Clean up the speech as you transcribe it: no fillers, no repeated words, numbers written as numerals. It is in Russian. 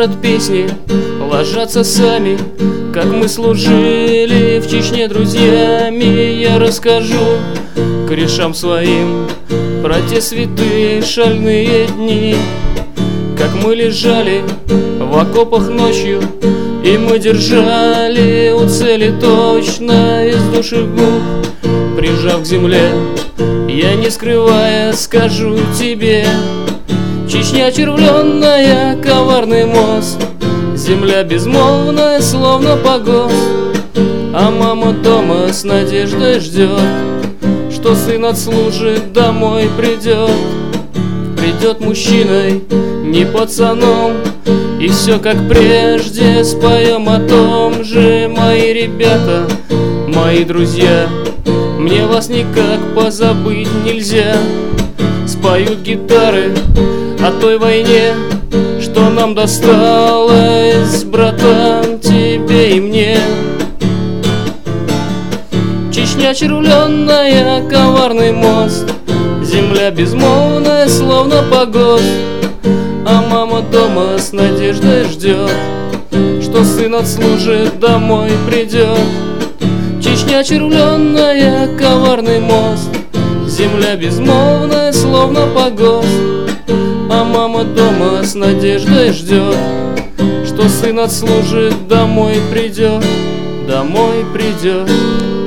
под песни, ложатся сами, как мы служили в Чечне друзьями. Я расскажу корешам своим про те святые шальные дни, как мы лежали в окопах ночью, и мы держали у цели точно из души губ, прижав к земле. Я, не скрывая, скажу тебе: Чечня червленная, коварный мост, земля безмолвная, словно погост. А мама дома с надеждой ждет, что сын отслужит, домой придет. Придет мужчиной, не пацаном, и все как прежде споем о том же. Мои ребята, мои друзья, мне вас никак позабыть нельзя. Споют гитары о той войне, что нам досталось, братан, тебе и мне. Чечня червленная, коварный мост, земля безмолвная, словно погост. А мама дома с надеждой ждет, что сын отслужит, домой придет. Чечня червленная, коварный мост, земля безмолвная, словно погост. А мама дома с надеждой ждет, что сын отслужит, домой придет, домой придет.